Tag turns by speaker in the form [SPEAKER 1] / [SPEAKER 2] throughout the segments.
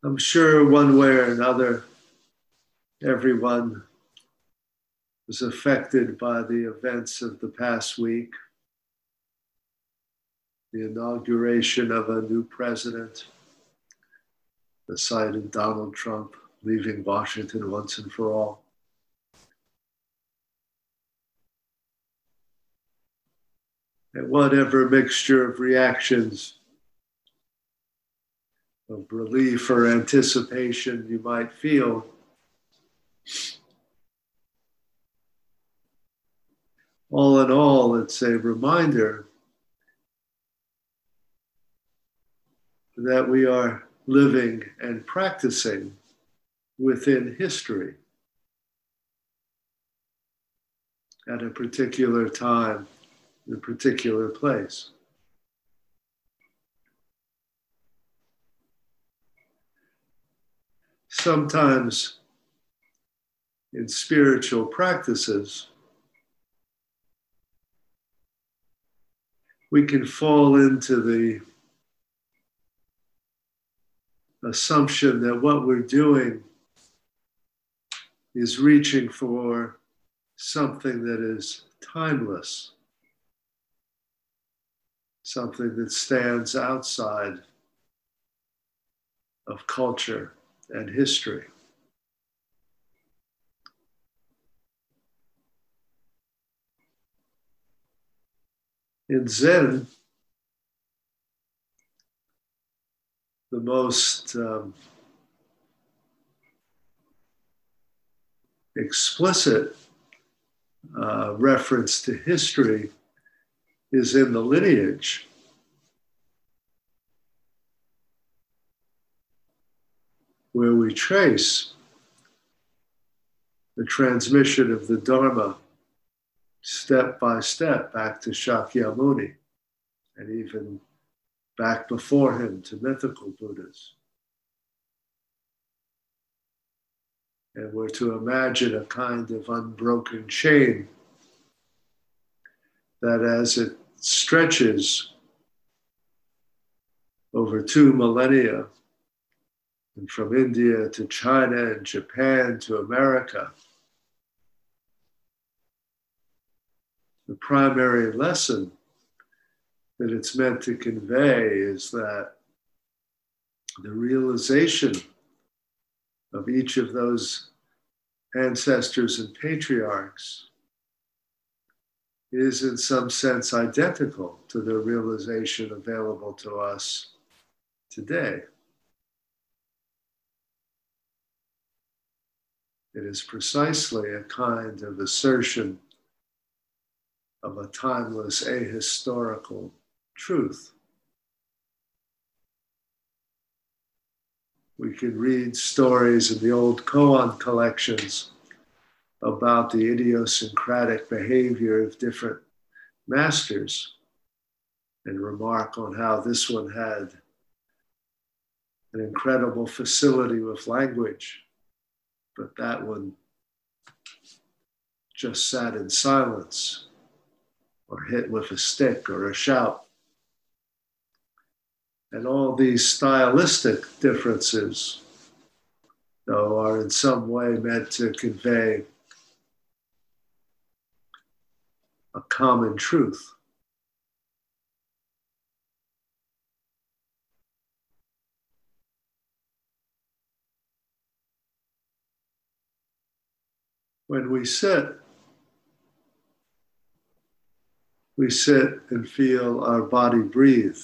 [SPEAKER 1] I'm sure one way or another, everyone was affected by the events of the past week, the inauguration of a new president, the sight of Donald Trump leaving Washington once and for all. And whatever mixture of reactions of relief or anticipation you might feel, all in all, it's a reminder that we are living and practicing within history at a particular time, in a particular place. Sometimes in spiritual practices, we can fall into the assumption that what we're doing is reaching for something that is timeless, something that stands outside of culture and history. In Zen, the most explicit reference to history is in the lineage. Where we trace the transmission of the Dharma step by step back to Shakyamuni and even back before him to mythical Buddhas. And we're to imagine a kind of unbroken chain that as it stretches over 2 millennia, and from India to China and Japan to America, the primary lesson that it's meant to convey is that the realization of each of those ancestors and patriarchs is in some sense identical to the realization available to us today. It is precisely a kind of assertion of a timeless, ahistorical truth. We can read stories in the old koan collections about the idiosyncratic behavior of different masters and remark on how this one had an incredible facility with language, but that one just sat in silence or hit with a stick or a shout. And all these stylistic differences, though, are in some way meant to convey a common truth. When we sit and feel our body breathe.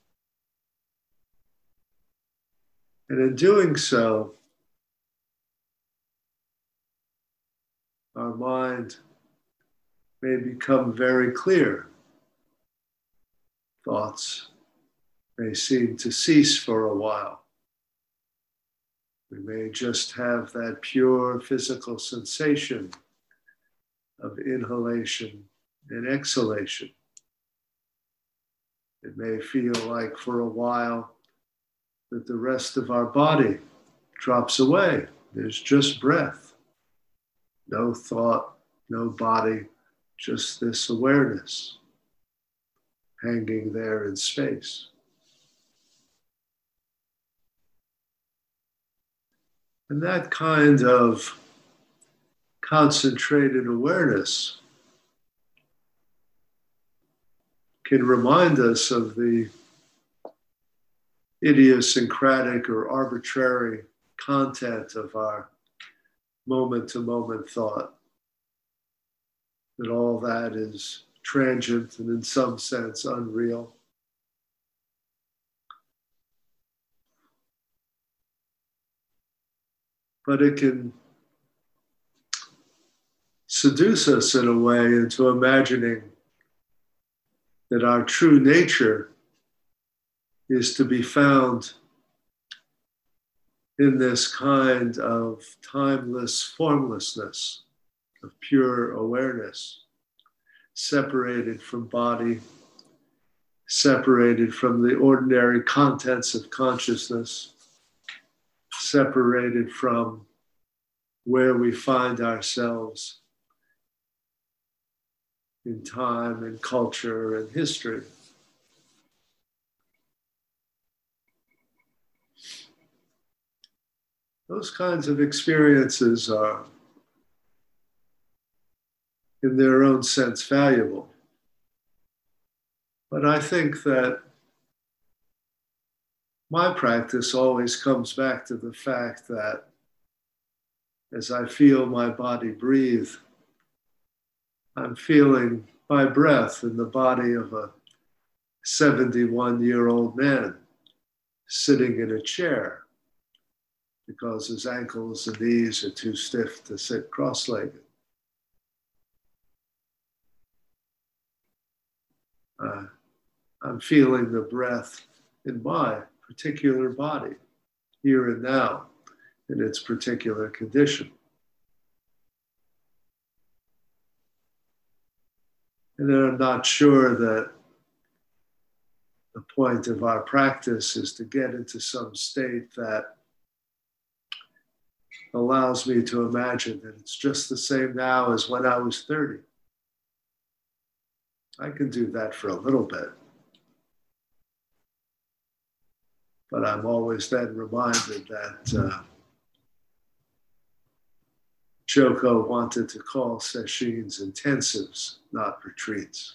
[SPEAKER 1] And in doing so, our mind may become very clear. Thoughts may seem to cease for a while. We may just have that pure physical sensation of inhalation and exhalation. It may feel like for a while that the rest of our body drops away. There's just breath. No thought, no body, just this awareness hanging there in space. And that kind of concentrated awareness can remind us of the idiosyncratic or arbitrary content of our moment to moment thought. That all that is transient and in some sense unreal. But it can seduce us in a way into imagining that our true nature is to be found in this kind of timeless formlessness, of pure awareness, separated from body, separated from the ordinary contents of consciousness, separated from where we find ourselves in time and culture and history. Those kinds of experiences are, in their own sense, valuable. But I think that my practice always comes back to the fact that as I feel my body breathe, I'm feeling my breath in the body of a 71-year-old man sitting in a chair because his ankles and knees are too stiff to sit cross-legged. I'm feeling the breath in my particular body, here and now, in its particular condition. And then I'm not sure that the point of our practice is to get into some state that allows me to imagine that it's just the same now as when I was 30. I can do that for a little bit. But I'm always then reminded that Joko wanted to call sessions intensives, not retreats.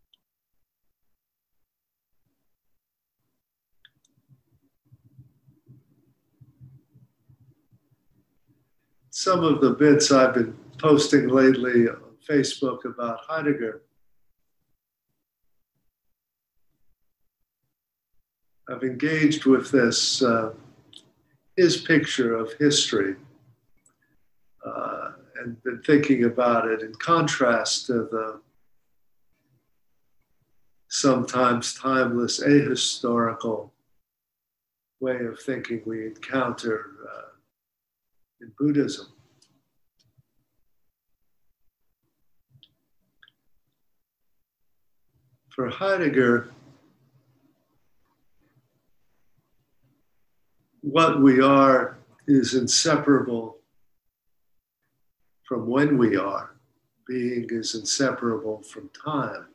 [SPEAKER 1] Some of the bits I've been posting lately on Facebook about Heidegger, I've engaged with this, his picture of history, and been thinking about it in contrast to the sometimes timeless ahistorical way of thinking we encounter in Buddhism. For Heidegger, what we are is inseparable from when we are. Being is inseparable from time.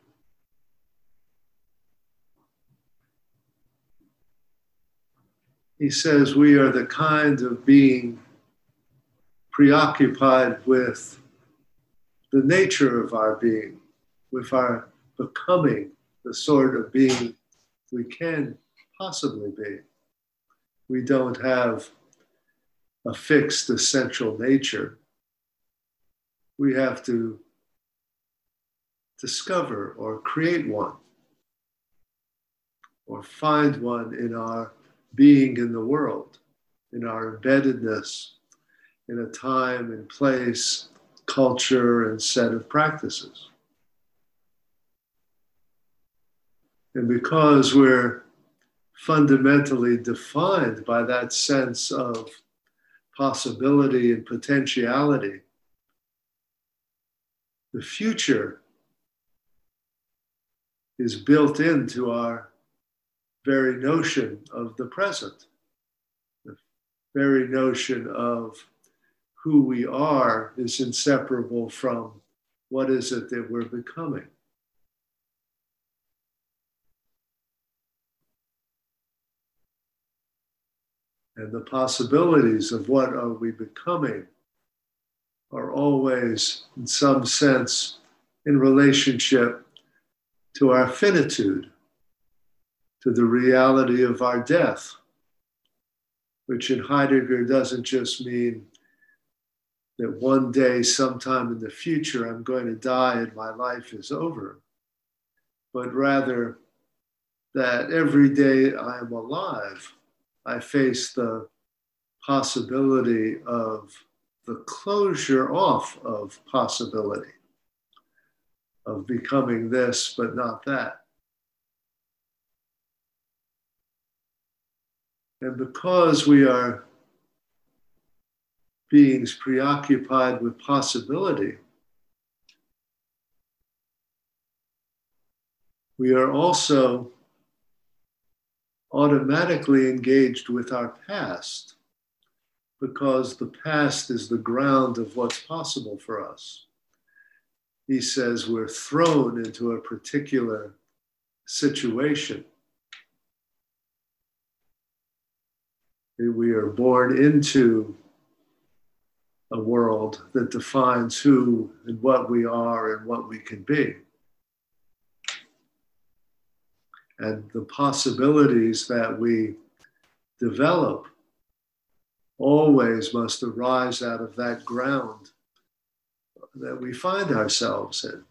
[SPEAKER 1] He says we are the kind of being preoccupied with the nature of our being, with our becoming the sort of being we can possibly be. We don't have a fixed essential nature. We have to discover or create one, or find one in our being in the world, in our embeddedness, in a time and place, culture, and set of practices. And because we're fundamentally defined by that sense of possibility and potentiality, the future is built into our very notion of the present, the very notion of who we are is inseparable from what is it that we're becoming. And the possibilities of what are we becoming are always, in some sense, in relationship to our finitude, to the reality of our death, which in Heidegger doesn't just mean that one day, sometime in the future, I'm going to die and my life is over, but rather that every day I am alive, I face the possibility of the closure off of possibility, of becoming this but not that. And because we are beings preoccupied with possibility, we are also automatically engaged with our past, because the past is the ground of what's possible for us. He says we're thrown into a particular situation. We are born into a world that defines who and what we are and what we can be. And the possibilities that we develop always must arise out of that ground that we find ourselves in.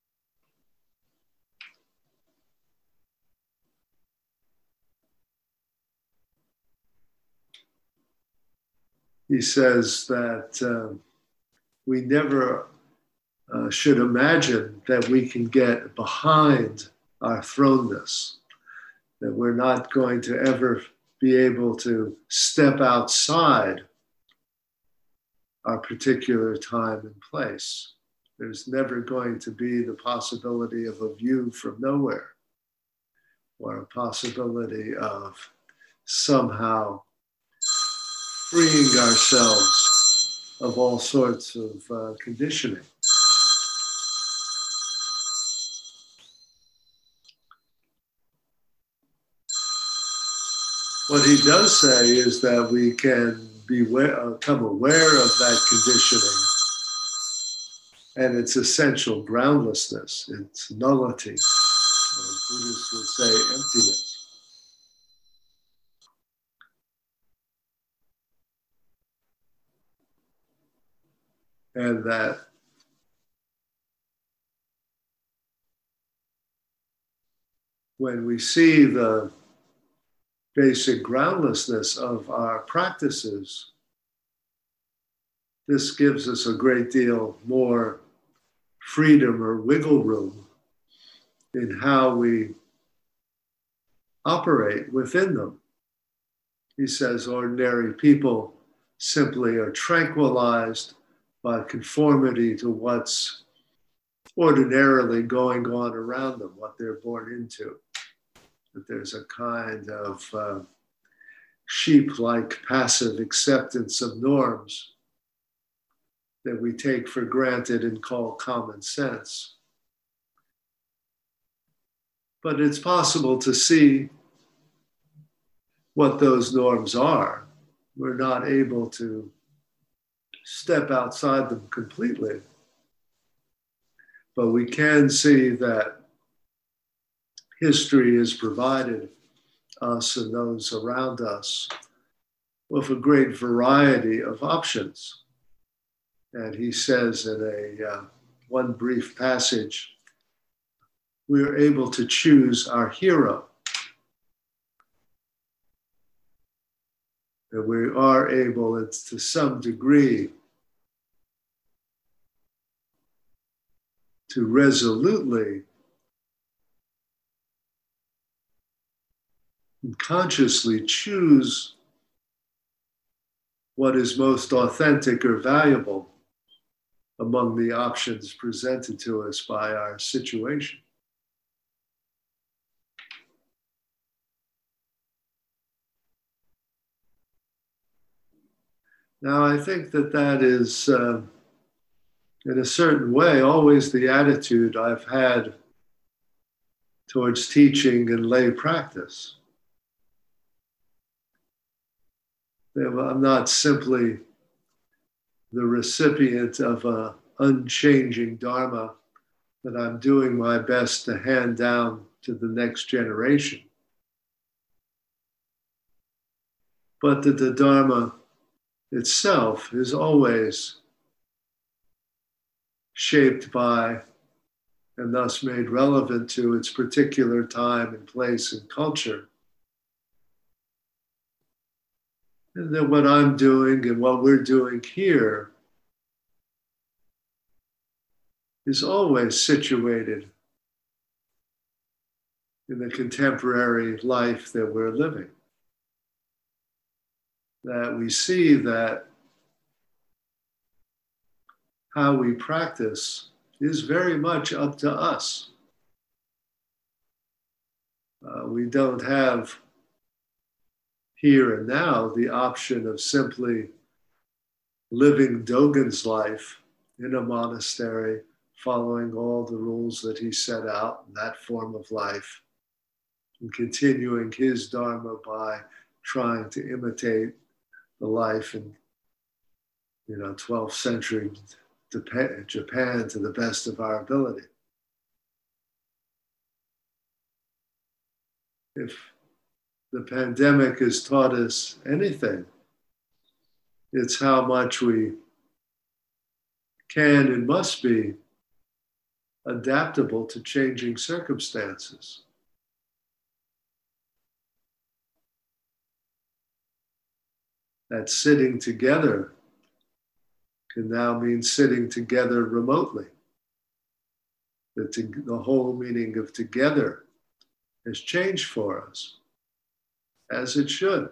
[SPEAKER 1] He says that we never should imagine that we can get behind our thrownness, that we're not going to ever be able to step outside our particular time and place. There's never going to be the possibility of a view from nowhere, or a possibility of somehow freeing ourselves of all sorts of conditioning. What he does say is that we can become aware of that conditioning and its essential groundlessness, its nullity, or Buddhists would say emptiness. And that when we see the basic groundlessness of our practices, this gives us a great deal more freedom or wiggle room in how we operate within them. He says ordinary people simply are tranquilized by conformity to what's ordinarily going on around them, what they're born into. That there's a kind of sheep-like passive acceptance of norms that we take for granted and call common sense. But it's possible to see what those norms are. We're not able to step outside them completely, but we can see that history has provided us and those around us with a great variety of options. And he says in one brief passage, we are able to choose our hero. And we are able, to some degree, to resolutely and consciously choose what is most authentic or valuable among the options presented to us by our situation. Now, I think that is, in a certain way, always the attitude I've had towards teaching and lay practice. I'm not simply the recipient of an unchanging Dharma that I'm doing my best to hand down to the next generation, but that the Dharma itself is always shaped by and thus made relevant to its particular time and place and culture. And that what I'm doing and what we're doing here is always situated in the contemporary life that we're living. That we see that how we practice is very much up to us. We don't have here and now the option of simply living Dogen's life in a monastery, following all the rules that he set out in that form of life, and continuing his Dharma by trying to imitate the life in 12th century Japan to the best of our ability. If the pandemic has taught us anything, it's how much we can and must be adaptable to changing circumstances. That sitting together can now mean sitting together remotely. The whole meaning of together has changed for us, as it should.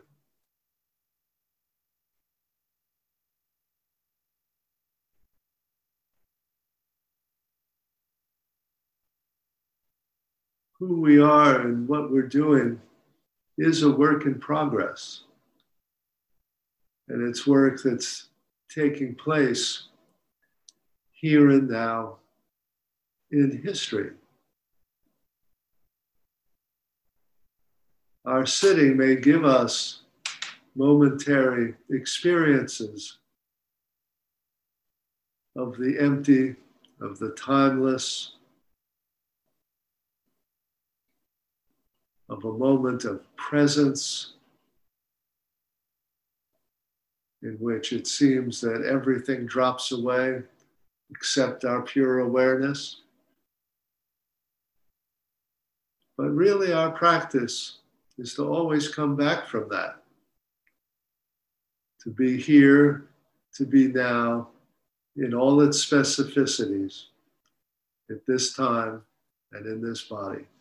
[SPEAKER 1] Who we are and what we're doing is a work in progress. And it's work that's taking place here and now in history. Our sitting may give us momentary experiences of the empty, of the timeless, of a moment of presence in which it seems that everything drops away except our pure awareness. But really, our practice is to always come back from that, to be here, to be now, in all its specificities, at this time and in this body.